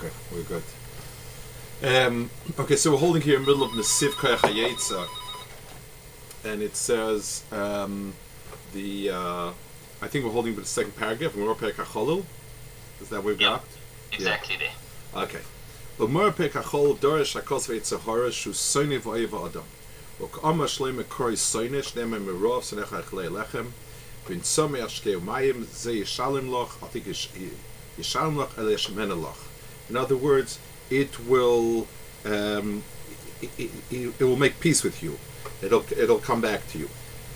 Okay, we're good. Okay, so we're holding here in the middle of Nesiv Koyach HaYetzer, and it says I think we're holding with the second paragraph. Umar Perek HaCholul. Is that what we've got? Exactly there. Okay. Umar Perek HaCholul Dorish HaKos VeYetzer Hara Shu Soine V'Oyev Adam. V'K'ama Shleim Ekori Soine Shnei Merov Sonecha Echlei Lechem V'In Tzomei Ashkei Umayim Ze Yishalim Loch. I think Yishalim Loch Ele Yeshemena Loch. In other words, it will it will make peace with you. It'll come back to you.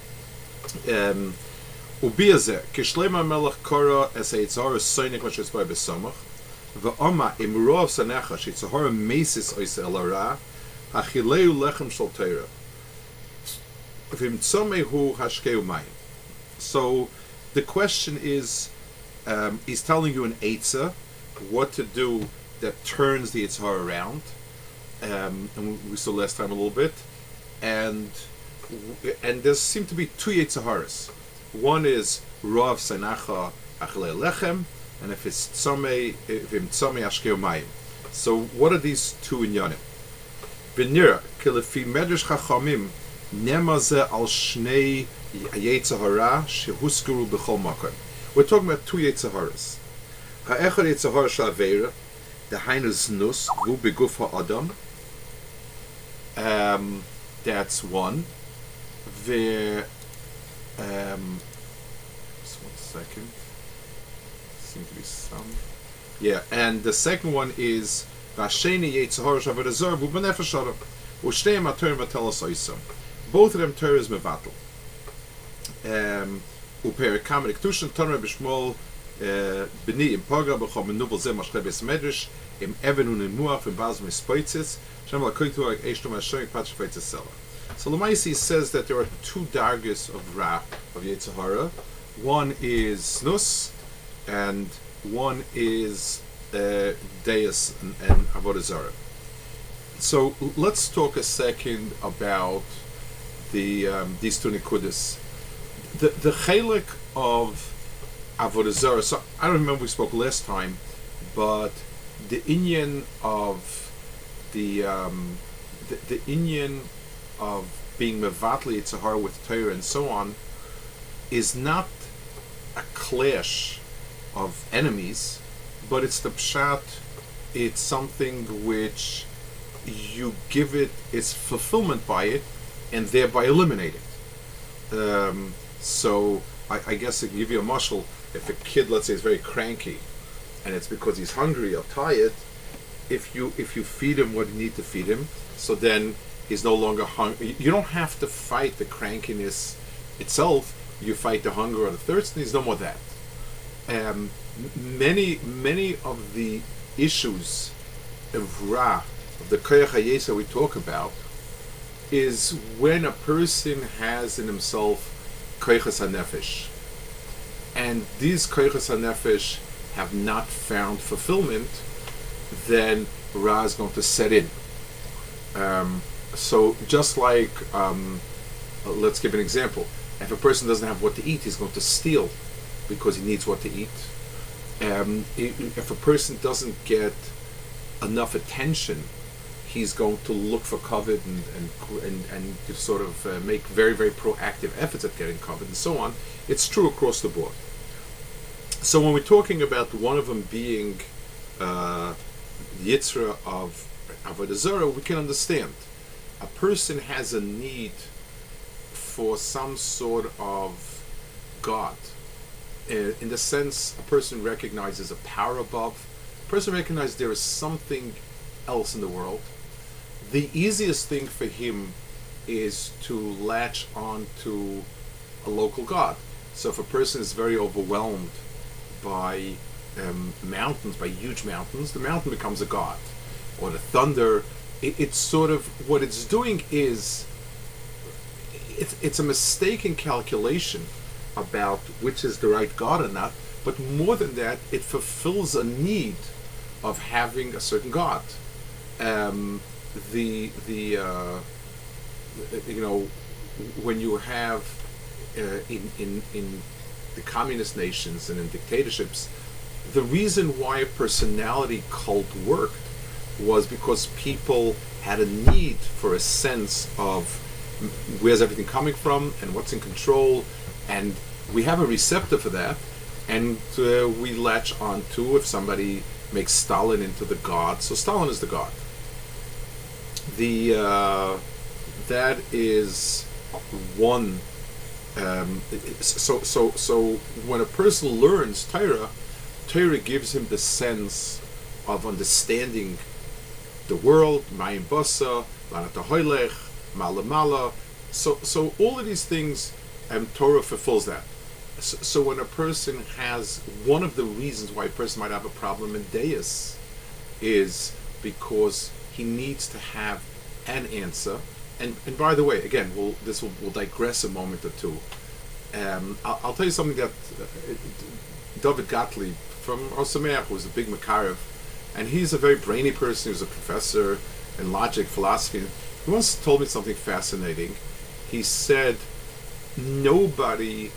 Ubiazer kishlema melech kora es eitzar soinik what is by besamach ve'ama imrov sanecha shitzahara mesis ois elara achileu lechem shel Torah v'im tzomehu hashkeu mayim. So the question is, he's telling you an eitzah what to do that turns the Yitzhar around, and we saw last time a little bit, and there seem to be two Yitzharas. One is Rav Senacha Achlei Lechem, and if it's Tzomei Ashkei Mayim. So what are these two inyanim? V'nira kilefi medrash chachamim nemaze al shnei Yitzhara shehuskuru b'chol makom. We're talking about two Yitzharas. Ha'echad Yitzhara sh'aveira. The Hainus Nus, Gu Beguf Ha'adam. That's one. Just 1 second. Seems to be some. Yeah, and the second one is Vasheni Yetzahar Shavadazar Gu Benefesh Adam. Ushneim Atur Vatelas Oisam. Both of them Torah is Mevatel. Uperikam Rektushan Tanra B'Shmol B'ni Im Paga B'chom Menuvel Zeh Mashkei Beis Medrash Im Even und Im Muach Im Baz Mispoitzis Shem Lakoitu Ag Eishtom Hashem Patch Feitzesela. So Lamaisi says that there are two dargis of Ra, of Yetzirah. One is Snus, and one is Deus and Avodah Zarah. So let's talk a second about these two Nikudas. The Chelek of Avodah Zarah. So I don't remember we spoke last time, but the inyan of the inyan of being mevatli Yitzhar with Torah and so on is not a clash of enemies, but it's the pshat. It's something which you give it its fulfillment by it, and thereby eliminate it. So I guess to give you a mashal, if a kid, let's say, is very cranky, and it's because he's hungry or tired, if you feed him what you need to feed him, so then he's no longer hungry. You don't have to fight the crankiness itself. You fight the hunger or the thirst, and he's no more that. Many of the issues of Ra, of the Koyach HaYetzer we talk about, is when a person has in himself Koychas HaNefesh, and these Koychas HaNefesh have not found fulfillment, then Ra is going to set in. So just like, let's give an example. If a person doesn't have what to eat, he's going to steal because he needs what to eat. If a person doesn't get enough attention, he's going to look for covet and sort of make very, very proactive efforts at getting covet and so on. It's true across the board. So when we're talking about one of them being Yitzra of Avodah Zarah, we can understand. A person has a need for some sort of God. In the sense, a person recognizes a power above. A person recognizes there is something else in the world. The easiest thing for him is to latch on to a local God. So if a person is very overwhelmed by mountains, by huge mountains, the mountain becomes a god. Or the thunder, it's sort of, what it's doing is, it's a mistaken calculation about which is the right God or not, but more than that, it fulfills a need of having a certain God. You know, when you have in the communist nations and in dictatorships, the reason why a personality cult worked was because people had a need for a sense of where's everything coming from and what's in control, and we have a receptor for that, and we latch on to if somebody makes Stalin into the god. So Stalin is the god. That is one. So when a person learns Torah gives him the sense of understanding the world, Mayim Basa, Lanata Hoylech, Mala. So all of these things, Torah fulfills that. So when a person has, one of the reasons why a person might have a problem in Deus is because he needs to have an answer. And by the way, again, we'll digress a moment or two. I'll tell you something that David Gottlieb from Osameach, who was a big Makarev, and he's a very brainy person. He was a professor in logic, philosophy. He once told me something fascinating. He said, nobody's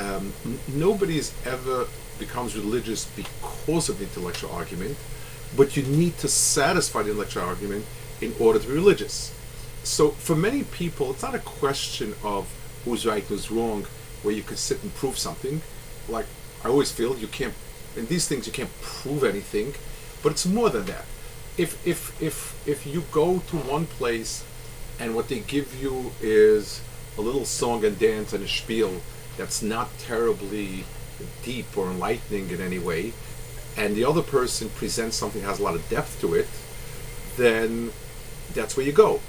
ever becomes religious because of the intellectual argument, but you need to satisfy the intellectual argument in order to be religious. So for many people, it's not a question of who's right, who's wrong, where you can sit and prove something. Like I always feel, you can't, in these things you can't prove anything, but it's more than that. If you go to one place and what they give you is a little song and dance and a spiel that's not terribly deep or enlightening in any way, and the other person presents something that has a lot of depth to it, then that's where you go.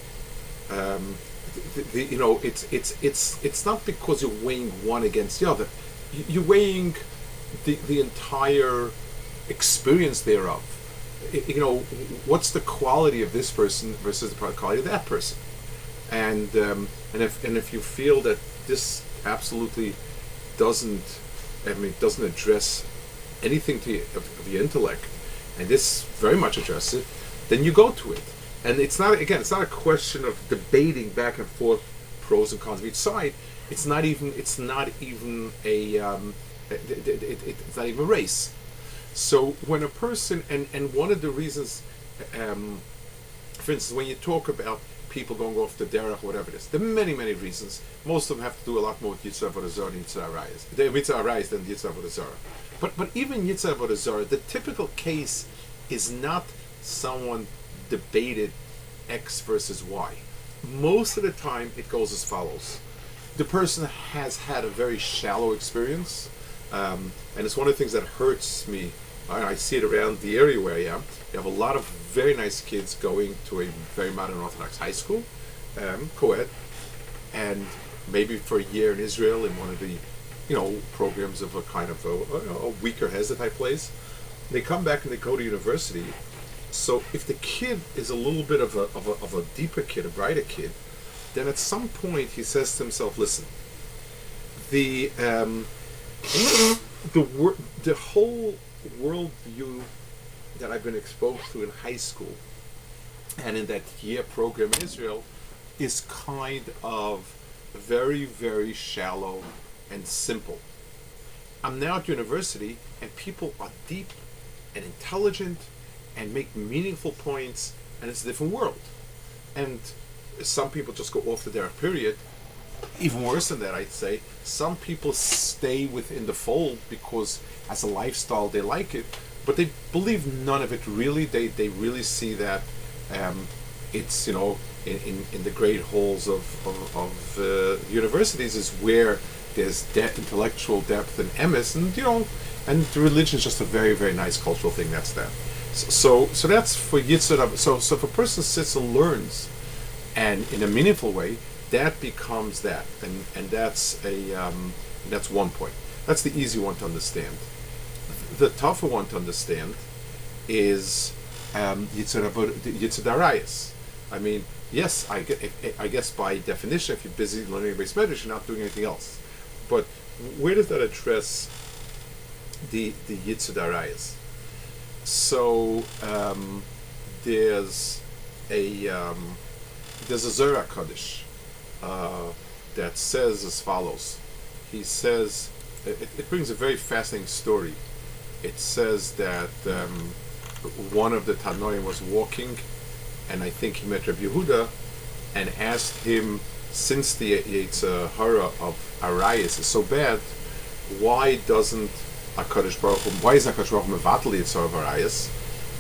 It's not because you're weighing one against the other. You're weighing the entire experience thereof. What's the quality of this person versus the quality of that person, and if you feel that this absolutely doesn't address anything of your intellect, and this very much addresses it, then you go to it. And it's not a question of debating back and forth pros and cons of each side. It's not even a race. So when a person, and one of the reasons, for instance, when you talk about people going off the derech, whatever it is, there are many reasons. Most of them have to do a lot more with Yitzhak Avodah Zarah than Yitzhak Arayis. They're Yitzhak Arayis than Yitzhak Avodah Zarah. But even Yitzhak Avodah Zarah, the typical case is not someone debated X versus Y. Most of the time it goes as follows. The person has had a very shallow experience, and it's one of the things that hurts me. I see it around the area where I am. You have a lot of very nice kids going to a very modern Orthodox high school, co-ed, and maybe for a year in Israel in one of the programs of a kind of a weaker Hezbollah type place. They come back and they go to university. So if the kid is a little bit of a deeper kid, a brighter kid, then at some point he says to himself, "Listen, the whole worldview that I've been exposed to in high school and in that year program in Israel is kind of very, very shallow and simple. I'm now at university, and people are deep and intelligent and make meaningful points, and it's a different world. And some people just go off the derech, period. Even worse than that, I'd say, some people stay within the fold because as a lifestyle they like it, but they believe none of it really. They really see that it's, in the great halls of universities is where there's intellectual depth and emes, and the religion is just a very, very nice cultural thing. That's that. So that's for Yitzhak. So if a person sits and learns, and in a meaningful way, that becomes that, and that's that's one point. That's the easy one to understand. The tougher one to understand is Yitzhak Arayis. I mean, yes, I guess by definition, if you're busy learning Beis Medrash, you're not doing anything else. But where does that address the Yitzhak Arayis? So there's a Zohar Kodesh that says as follows. He says it brings a very fascinating story. it says that one of the Tanoim was walking, and I think he met Rabbi Yehuda, and asked him, since the Yetzer Hara of Arayis is so bad, why doesn't HaKadosh Baruch Hu, why is HaKadosh Baruch Hu mevatel Yetzer Hara of Arayis,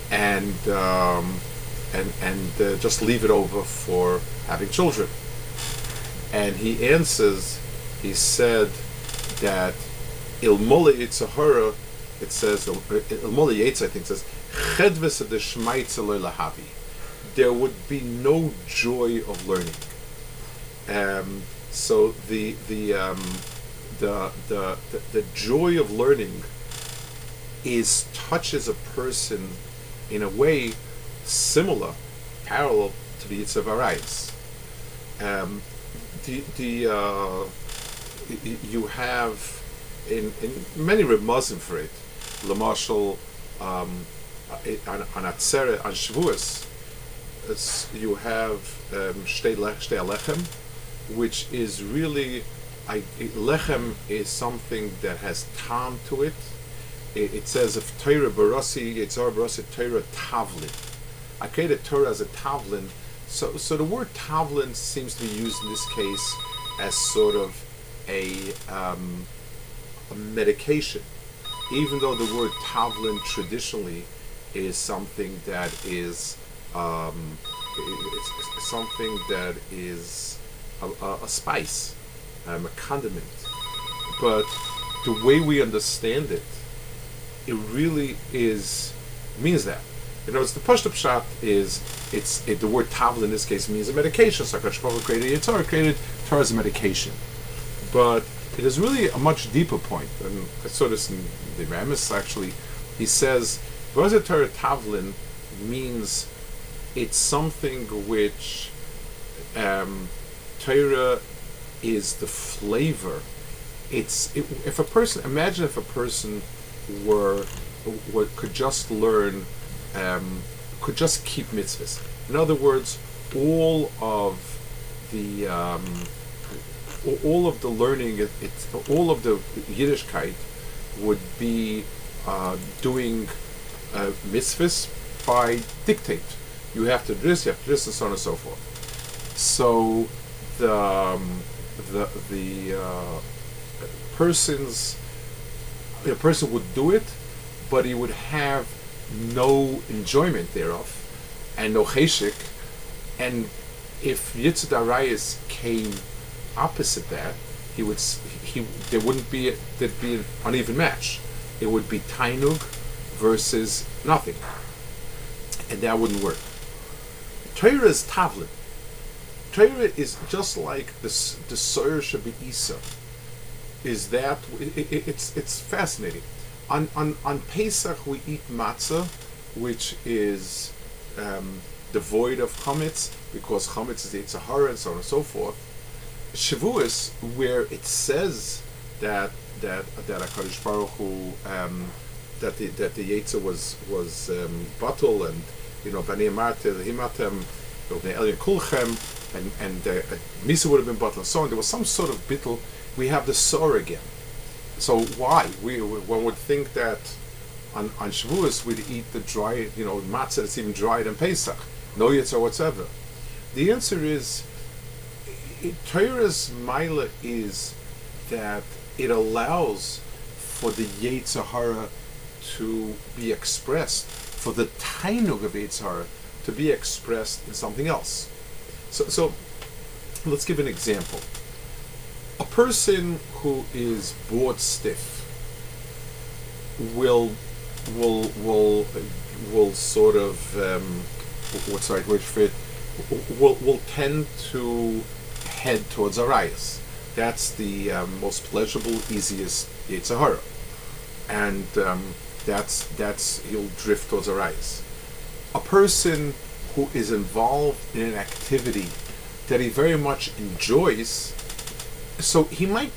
and just leave it over for having children? And he answers, he said that Ilmole Yetzer Hara, it says, Ilmole Yetzer, I think says, Chedves adeshmaitze lo lahavi. There would be no joy of learning. So the joy of learning touches a person in a way similar, parallel to the Yetzer Arayis. You have in many remazim for it. Lamashal on Atzeret, on Shavuos, you have Shtei Alechem, which is really, lechem is something that has tam to it. It says, if Torah Barasi, Yetzar Barasi, Torah Tavlin. I created Torah as a Tavlin. So the word Tavlin seems to be used in this case as sort of a medication. Even though the word Tavlin traditionally is something that is it's something that is a spice, a condiment, but the way we understand it, it really means that. You know, it's the Pashto Pshat is the word Tavla in this case means a medication. So HaKadosh Baruch Hu created Torah as a medication, but it is really a much deeper point. And I saw this in the Ramis actually. He says, "V'azeh Torah Tavlin" means it's something which Torah is the flavor. If a person could just learn, could just keep mitzvahs. In other words, all of the learning, all of the Yiddishkeit would be doing mitzvahs by dictate. You have to do this, you have to do this, and so on and so forth. So the person would do it, but he would have no enjoyment thereof and no cheshik. And if Yetzer Arayis came opposite that, there'd be an uneven match. It would be tainug versus nothing, and that wouldn't work. Torah is tavlin. Torah is just like the Soyer Shebeisa. Is that it's fascinating. On Pesach we eat matzah, which is devoid of chametz, because chametz is Yetzer Hara and so on and so forth. Shavuos, where it says that HaKadosh Baruch Hu that the Yetzer was batul, and Bnei Amarta Himatem, Bnei Elyon Kulchem, and Misa would have been batul and so on. There was some sort of bittul. We have the Sor again. So why? One would think that on Shavuos we'd eat the dry, matzah that's even drier than Pesach, no Yetzer whatsoever. The answer is, Torah's Maila is that it allows for the Yetzer Hara to be expressed, for the Tainug of Yetzer Hara to be expressed in something else. So let's give an example. A person who is bored stiff will sort of what's the right word for it? Will tend to head towards Arayis. That's the most pleasurable, easiest Yetzer Hara, and that's he'll drift towards Arayis. A person who is involved in an activity that he very much enjoys, so he might,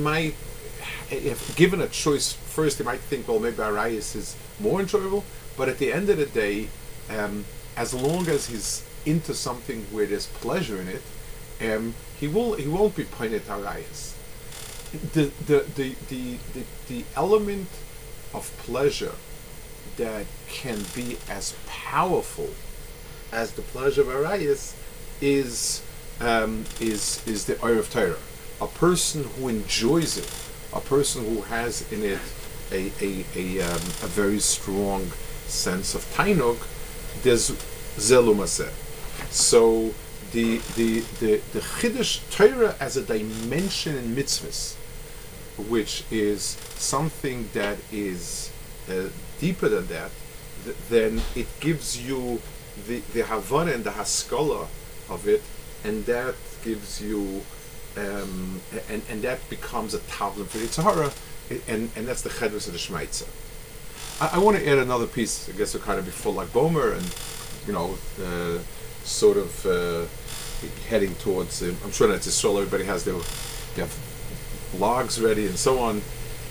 if given a choice, first he might think, well, maybe Arayis is more enjoyable, but at the end of the day, as long as he's into something where there's pleasure in it, he won't be pointed to Arayis. The element of pleasure that can be as powerful as the pleasure of arayis is the oil of Torah. A person who enjoys it, a person who has in it a very strong sense of tainug, there's zelumaseh. So the chiddush Torah as a dimension in mitzvahs, which is something that is deeper than that, then it gives you the Havana and the Haskalah of it, and that gives you and that becomes a tavlin for the Tzahara, and that's the chedrus of the Shmaitza. I want to add another piece. I guess we're kind of before like Bomer, and sort of heading towards. I'm sure that's Israel. Everybody has their logs ready and so on.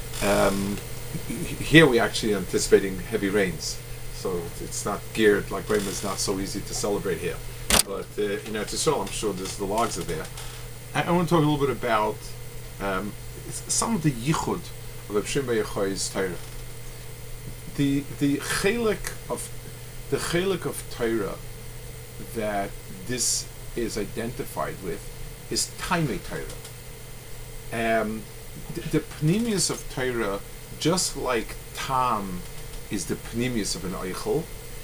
Here we actually anticipating heavy rains, so it's not geared like Bomer is not so easy to celebrate here. But it's Israel. I'm sure the logs are there. I want to talk a little bit about some of the yichud of Reb Shimon bar Yochai's Torah. The chelik of Torah that this is identified with is Taimei Torah. The pnimius of Torah, just like Tam is the pnimius of an Eichel,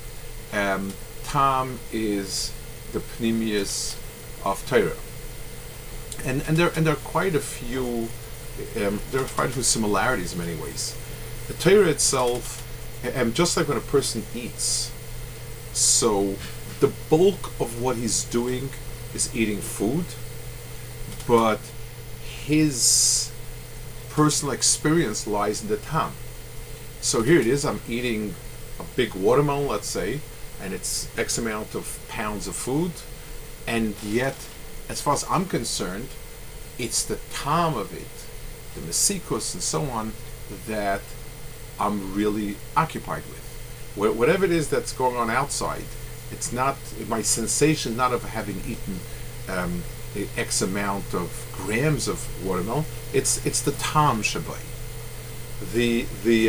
Tam is the pnimius of Torah. And there are quite a few similarities in many ways. The Torah itself, just like when a person eats, so the bulk of what he's doing is eating food, but his personal experience lies in the tam. So here it is, I'm eating a big watermelon, let's say, and it's X amount of pounds of food, and yet, as far as I'm concerned, it's the tam of it, the mesikus and so on, that I'm really occupied with. Whatever it is that's going on outside, it's not my sensation, not of having eaten X amount of grams of watermelon. It's the tam shabai. The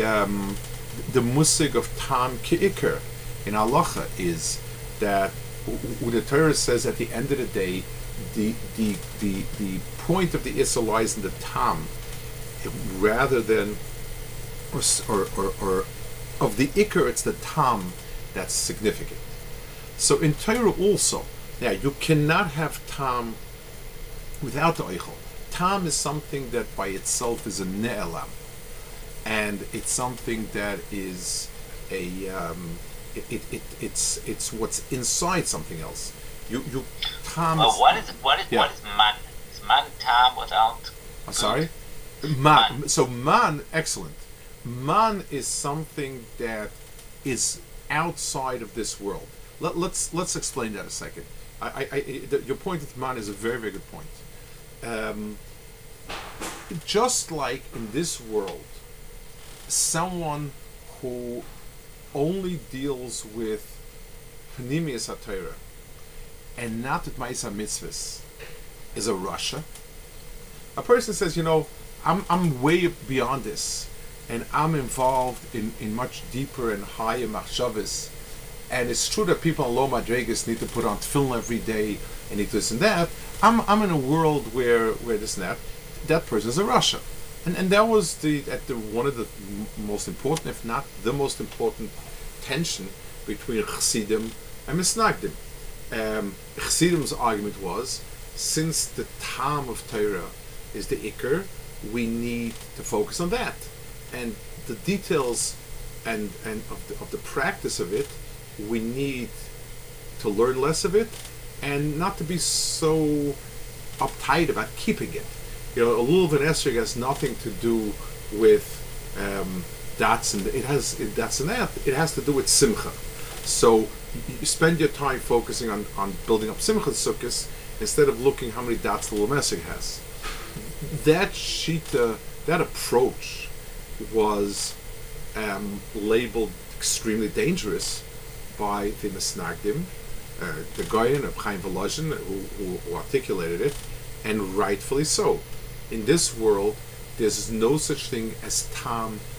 musig of tam ki'iker in halacha is that the Torah says at the end of the day, the point of the Issa lies in the tam, rather than or of the ikar, it's the tam that's significant. So in Torah also, now you cannot have tam without the eichel. Tam is something that by itself is a ne'elam, and it's something that is it's what's inside something else. You tam. What is man? Is man tam without? Sorry, man. So man, excellent. Man is something that is outside of this world. Let's explain that a second. Your point with man is a very, very good point. Just like in this world, someone who only deals with Pnimius HaTorah and not with Ma'aseh Mitzvahs is a Russia. A person says, I'm way beyond this, and I'm involved in much deeper and higher machshavas. And it's true that people in Lo Madregas need to put on tefillin every day and need this and that. I'm in a world where this and that. That person is a Russia. And that was one of the most important, if not the most important, tension between Chassidim and Misnagdim. Chassidim's argument was, since the Tam of Torah is the Iker, we need to focus on that. And the details and of the practice of it, we need to learn less of it and not to be so uptight about keeping it. A lulav and esrog has nothing to do with dots and it has to do with simcha. So you spend your time focusing on building up simcha sukkos instead of looking how many dots the lulav esrog has. That shita, that approach was labeled extremely dangerous by the Misnagdim, the Goyen of Chaim Volozhin, who articulated it, and rightfully so. In this world, there's no such thing as tam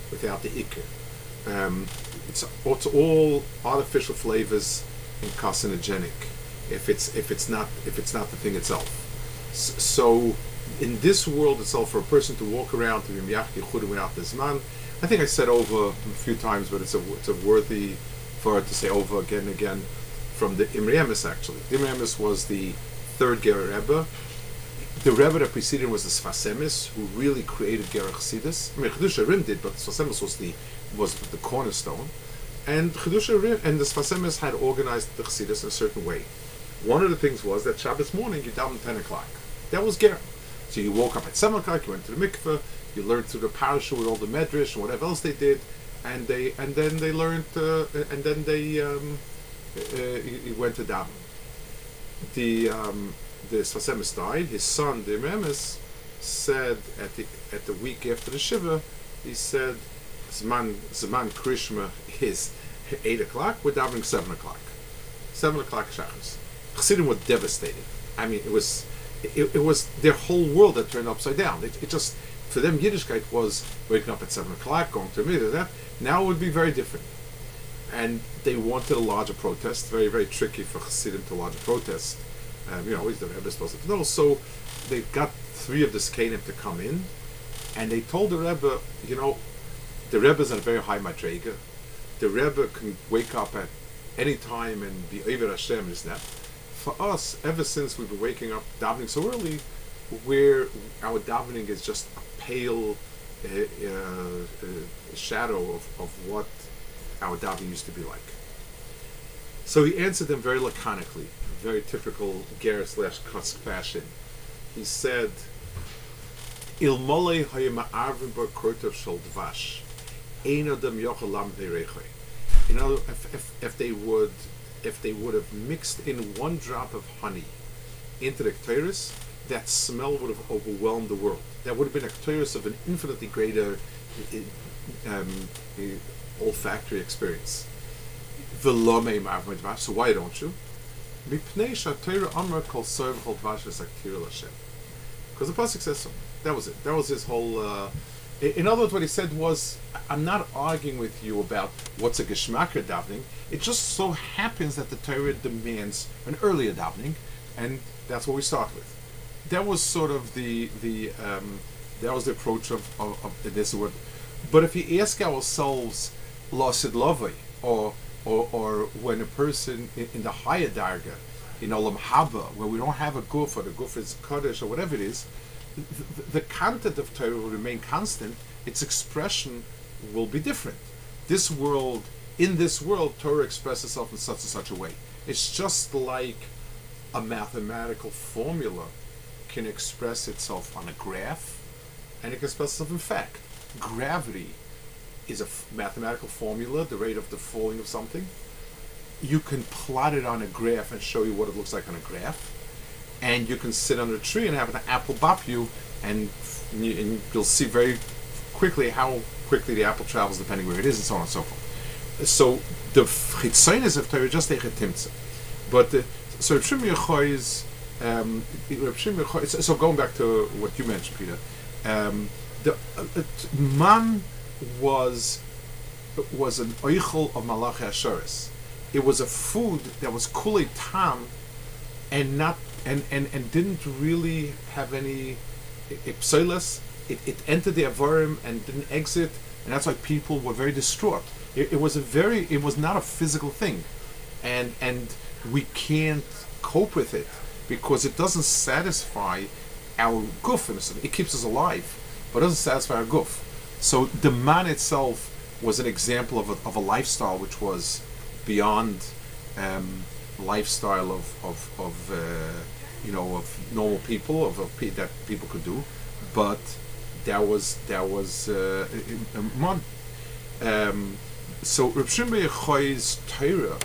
without the ikr. It's all artificial flavors and carcinogenic if it's not the thing itself. So in this world itself, for a person to walk around to be miyach yichudim without this man, I think I said over a few times, but it's a worthy for it to say over again and again, from the Imre Emes actually. The Imre Emes was the third Ger Rebbe. The Rebbe that preceded him was the Sfas Emes, who really created Ger Chassidus. I mean, Chiddushei HaRim did, but the Sfas Emes was the cornerstone. And Chiddushei HaRim and the Sfas Emes had organized the Chassidus in a certain way. One of the things was that Shabbos morning you davened 10 o'clock. That was Ger. So you woke up at 7 o'clock, you went to the mikveh, you learned through the parasha with all the medrash and whatever else they did, and then they learned, he went to daven. The Sfas Emes died. His son, the Imre Emes, said at the week after the shiva, he said, Zman Krishma is 8 o'clock. We're davening 7 o'clock. 7 o'clock Shachris. Chassidim were devastated. I mean, it was their whole world that turned upside down. It just, for them, Yiddishkeit was waking up at 7 o'clock, going to a meeting, that. Now it would be very different. And they wanted a larger protest. Very, very tricky for Chassidim to lodge a protest. Always the Rebbe is supposed to know. So they got 3 of the Skanim to come in, and they told the Rebbe, the Rebbe's at a very high madrega. The Rebbe can wake up at any time and be Eiver Hashem, is that. For us, ever since we've been waking up davening so early, where our davening is just a pale shadow of what our davening used to be like. So he answered them very laconically, very typical Ger/Kusk fashion. He said, "Ilmolei hayema'arvim b'kortov shel dvash, ein adam yochel lam beirechoi." If they would have mixed in 1 drop of honey into the Ketores, that smell would have overwhelmed the world. That would have been a Ketores of an infinitely greater olfactory experience. So why don't you? Because the pasuk says so. That was it. That was his whole. In other words, what he said was, I'm not arguing with you about what's a geschmacker davening. It just so happens that the Torah demands an earlier davening, and that's what we start with. That was sort of the approach of this word. But if you ask ourselves, Lasid Lovei, or when a person in the higher darga, in Olam Haba, where we don't have a guf, or the guf is Kaddish, or whatever it is, the content of Torah will remain constant. Its expression will be different. In this world, Torah expresses itself in such and such a way. It's just like a mathematical formula can express itself on a graph, and it can express itself in fact. Gravity is a mathematical formula, the rate of the falling of something. You can plot it on a graph and show you what it looks like on a graph. And you can sit under a tree and have an apple bop you, and you'll see very quickly how quickly the apple travels depending where it is, and so on and so forth. So the chitzonis of Torah just take a timtza. But so Reb Shimon Yochai is, so going back to what you mentioned, Peter, the man was an oichel of Malachi Asheres. It was a food that was kulei tam, and not and didn't really have any psoilas. It entered the avarim and didn't exit, and that's why people were very distraught. It was not a physical thing, and we can't cope with it because it doesn't satisfy our guf. It keeps us alive, but it doesn't satisfy our guf. So the man itself was an example of a lifestyle which was beyond lifestyle of normal people, that people could do, but that was man. So Reb Shimon Yochai's Torah,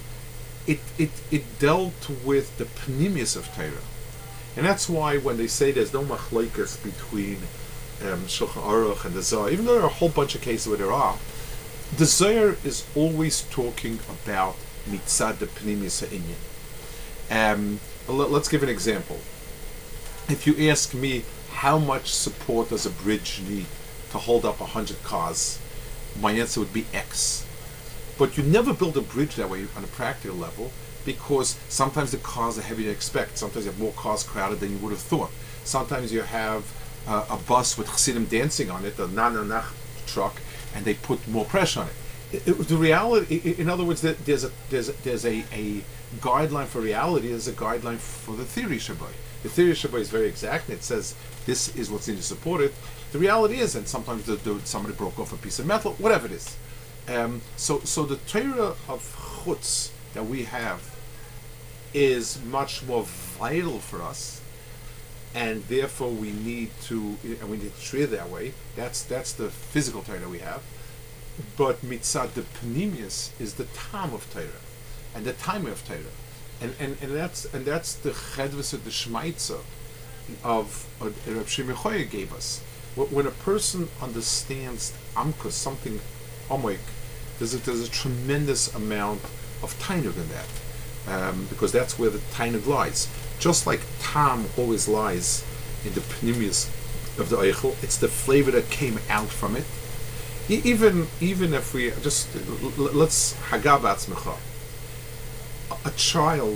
it dealt with the pnimius of Torah, and that's why when they say there's no machlokes between Shulchan Aruch and the Zohar, even though there are a whole bunch of cases where there are, the Zohar is always talking about mitzad the pnimius ha'inyan. Let's give an example. If you ask me how much support does a bridge need to hold up 100 cars, my answer would be X. But you never build a bridge that way on a practical level, because sometimes the cars are heavier than you expect. Sometimes you have more cars crowded than you would have thought. Sometimes you have a bus with Chassidim dancing on it, a Nananach truck, and they put more pressure on it. The reality, in other words, there's a guideline for reality. There's a guideline for the theory Shabbai. The theory Shabbai is very exact, and it says this is what's needed to support it. The reality is, and sometimes somebody broke off a piece of metal, whatever it is. So the Torah of Chutz that we have is much more vital for us, and therefore we need to treat it that way. That's the physical Torah that we have. But mitzad the Pnimius is the time of Torah, and the time of Torah, and that's the chedvus of the Shmaitza of Reb Shimon Choya gave us. When a person understands Amkus, something Omoik, there's a tremendous amount of tainug in that, because that's where the tainug lies. Just like tam always lies in the Pnimius of the Eichel, it's the flavor that came out from it. Even if we just let's hagav atzmecha, a child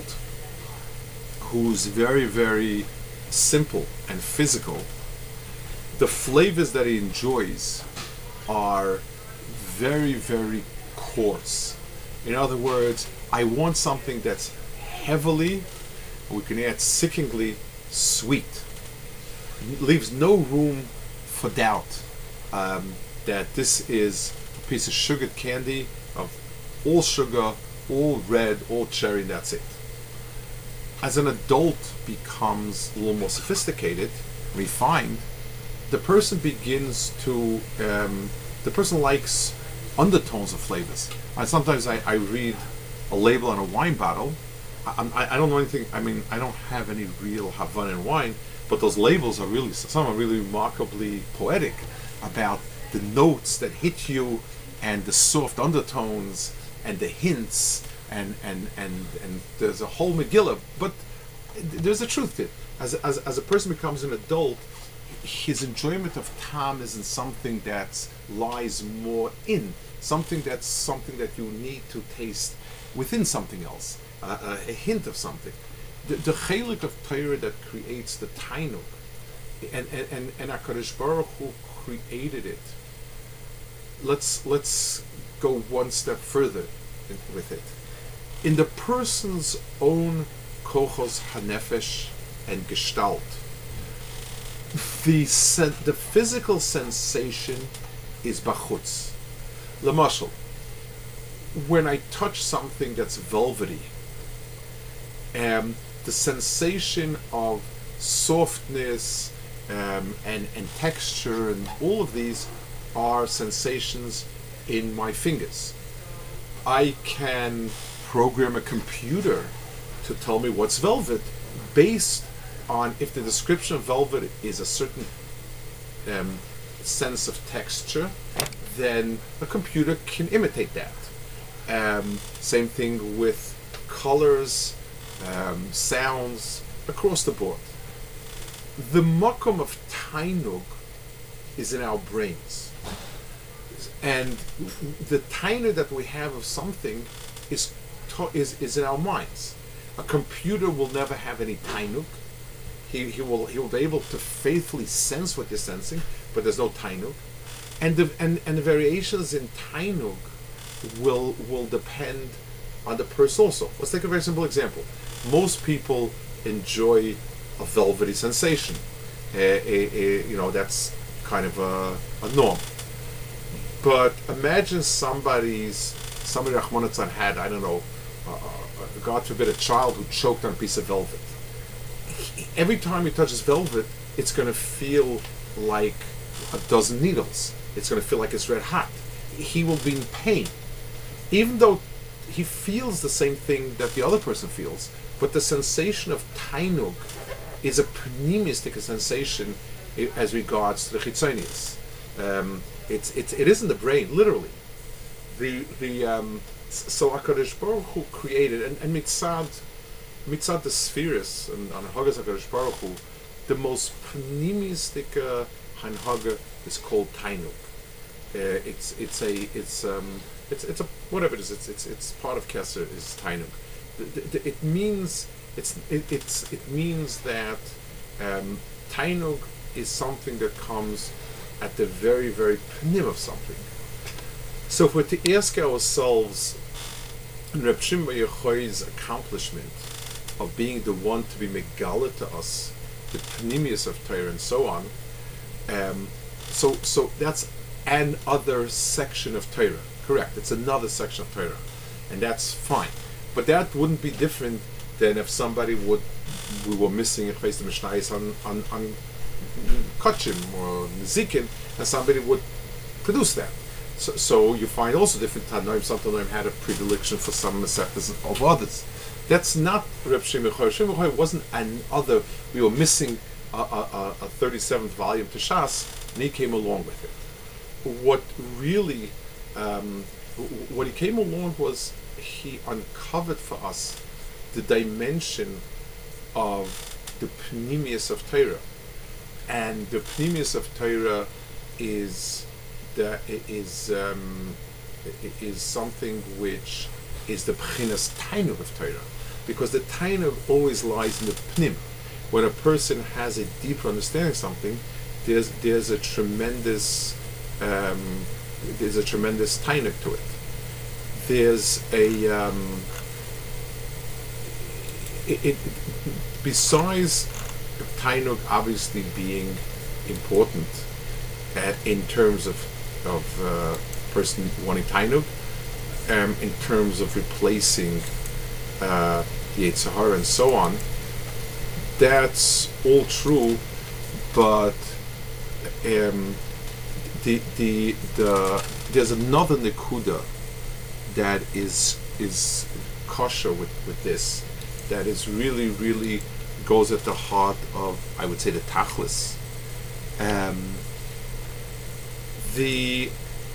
who's very, very simple and physical, the flavors that he enjoys are very, very coarse. In other words, I want something that's heavily, we can add sickeningly sweet. It leaves no room for doubt that this is a piece of sugared candy of all sugar, all red, all cherry, and that's it. As an adult becomes a little more sophisticated, refined, the person begins to, the person likes undertones of flavors. Sometimes I read a label on a wine bottle. I don't know anything, I don't have any real Havana in wine, but those labels are really, some are really remarkably poetic about the notes that hit you, and the soft undertones, and the hints, and there's a whole Megillah. But there's a truth to it. As a person becomes an adult, his enjoyment of tam isn't something that lies more in, something that you need to taste within something else, a hint of something. The chelik of Torah that creates the tainuk, and HaKadosh Baruch Hu created it. Let's go one step further with it. In the person's own kochos hanefesh and gestalt, the physical sensation is bachutz. Lamashal, when I touch something that's velvety, the sensation of softness and texture and all of these are sensations in my fingers. I can program a computer to tell me what's velvet based on if the description of velvet is a certain sense of texture, then a computer can imitate that. Same thing with colors, sounds, across the board. The makom of tainug is in our brains. And the tainug that we have of something is in our minds. A computer will never have any tainug. He will be able to faithfully sense what you're sensing, but there's no tainug. And the variations in tainug will depend on the person also. Let's take a very simple example. Most people enjoy a velvety sensation. That's kind of a norm. But imagine somebody Rahman Atzlan had, I don't know, God forbid, a child who choked on a piece of velvet. Every time he touches velvet, it's going to feel like a dozen needles. It's going to feel like it's red hot. He will be in pain, even though he feels the same thing that the other person feels. But the sensation of tainug is a pneumistic sensation as regards to the chitzonius. It is in the brain, literally. So HaKadosh Baruch Hu created, and mitzad the spheres and on Hagas HaKadosh Baruch Hu, the most pneumistic hanhaga is called tainug. it's a whatever it is. It's part of Kesser is Tainug. It means it means that Tainug is something that comes at the very pnim of something. So if we're to ask ourselves, Reb Shimon Bar Yochai's accomplishment of being the one to be megala to us, the pnimius of Torah and so on, so that's another section of Torah. Correct, it's another section of Torah, and that's fine. But that wouldn't be different than if we were missing a place the Mishnayos on Kachim or Nezikin, and somebody would produce that. So you find also different Tanoim. Some Tanoim had a predilection for some Masechtas of others. That's not Reb Shimon Bar Yochai. Shimon Bar Yochai wasn't another. We were missing a 37th volume to Shas, and he came along with it. What really, what he came along was he uncovered for us the dimension of the pnimius of Torah, and the pnimius of Torah is something which is the B'chinas Tainug of Torah, because the Tainug always lies in the Pnim. When a person has a deeper understanding of something, there's a tremendous Tainug to it. There's a besides Tainug obviously being important in terms of person wanting Tainug, in terms of replacing the Yetzer Hara and so on, that's all true, but there's another nekuda that is kosher with this, that is really goes at the heart of, I would say, the tachlis. The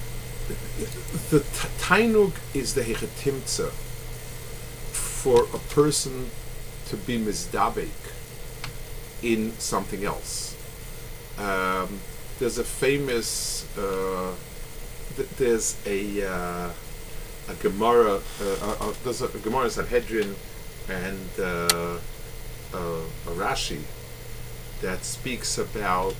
Tainug is the hechetimtza for a person to be mizdabek in something else. There's a famous there's a Gemara there's a Gemara in Sanhedrin and a Rashi that speaks about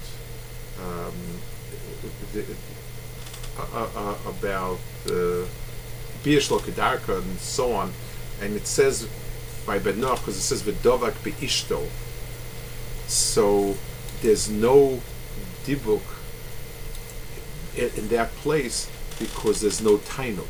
Biyash Lo Kedarka and so on, and it says by Ben Noach, because it says V'dovak Be'ishto, so there's no dibuk in that place because there's no tainuk.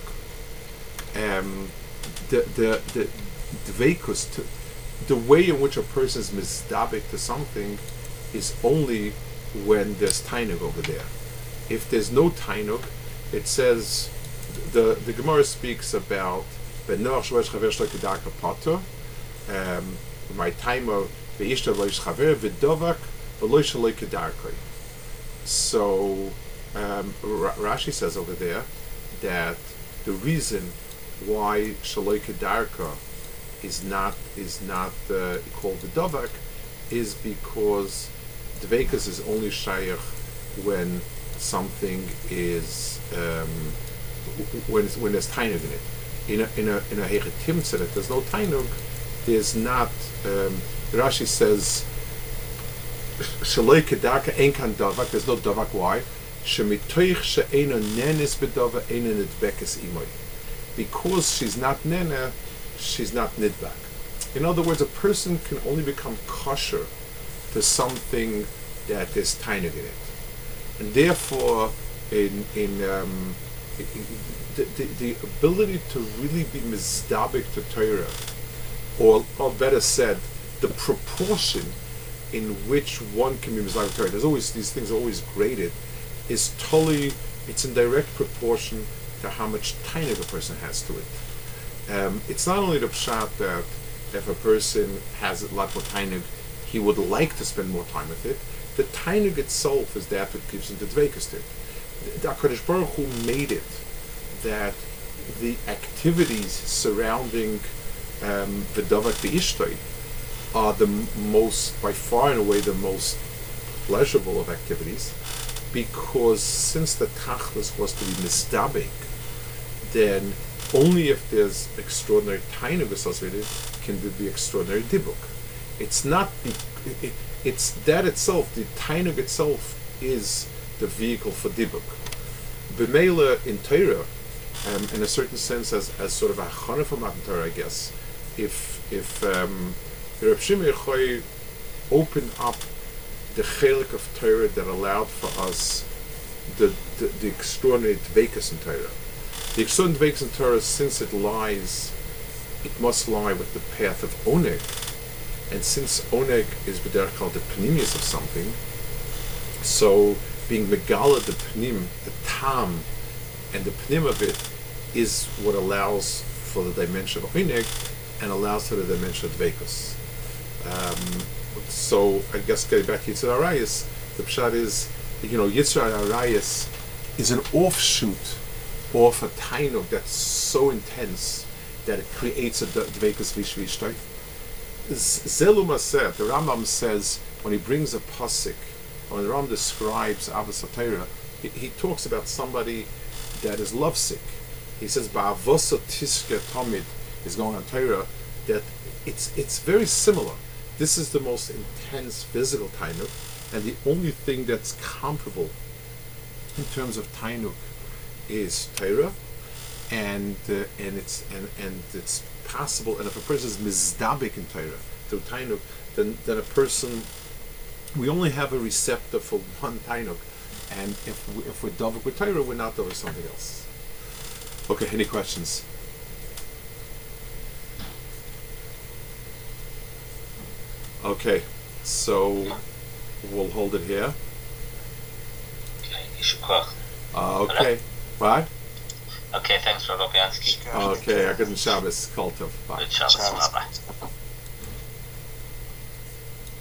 The dveikus, the way in which a person is mizdabek to something, is only when there's tainuk over there. If there's no tainuk, it says the Gemara speaks about Benoach shloish chaver shlo kedarka pato, my timer ve'ishta loish chaver v'dovak v'loish shaloi kedarkoi. So Rashi says over there that the reason why shaloi kedarka is not called the dovak is because dveikus is only shayach when something is when there's tainug in it. In a hechetimtza that there's no tainug, there's not. Rashi says shaloi kedarka ein kan davak. There's no davak. Why? Shemitoich she'ena nenis bedava ena nidbekes imoy. Because she's not nena, she's not nidbak. In other words, a person can only become kosher to something that there's tainug in it. And therefore, the ability to really be mizdabek to Torah, or better said, the proportion in which one can be mizdabek to Torah, there's always, these things are always graded, is totally, it's in direct proportion to how much tainug a person has to it. It's not only the pshat that if a person has a lot more tainug, he would like to spend more time with it. The tainug itself is that gives him the dveikus to it. The HaKadosh Baruch Hu made it that the activities surrounding the Dovak Be'ishtoi are the most, by far and away, the most pleasurable of activities, because since the tachlis was to be misdabik, then only if there's extraordinary tainug associated can there be extraordinary dibuk. It's not it's that itself, the tainug itself is the vehicle for dibuk. B'meila in Torah, in a certain sense, as sort of a chana for Matan Torah, I guess, if the Reb Shimon Yochai opened up the chelik of Torah that allowed for us the extraordinary dveikus in Torah. The extraordinary dveikus in Torah, since it must lie with the path of oneg, and since oneg is b'derech kol the pnimius of something, so being megala the pnim, the tam, and the pnim of it is what allows for the dimension of oneg and allows for the dimension of dveikus. So I guess getting back to Yitzhak Arayis, the pshat is, Yitzhak Arayis is an offshoot of a tainug that's so intense that it creates a dveikus vishvishtai. Zeluma said, the Rambam says, when he brings a pasuk, when the Rambam describes Avos HaTorah, he talks about somebody that is lovesick. He says, Ba'avosa tiske tamid is going on Torah, that it's very similar. This is the most intense physical tainuk, and the only thing that's comparable in terms of tainuk is Torah, and it's possible. And if a person is mizdabik in Torah through tainuk, then a person, we only have a receptor for one tainuk, and if we're davik with Torah, we're not davik something else. Okay, any questions? Okay, so we'll hold it here. Okay, what? Okay, thanks for Lopiansky. Okay, I couldn't Shabbos. Kol tov. Bye. Good Shabbos. Bye-bye.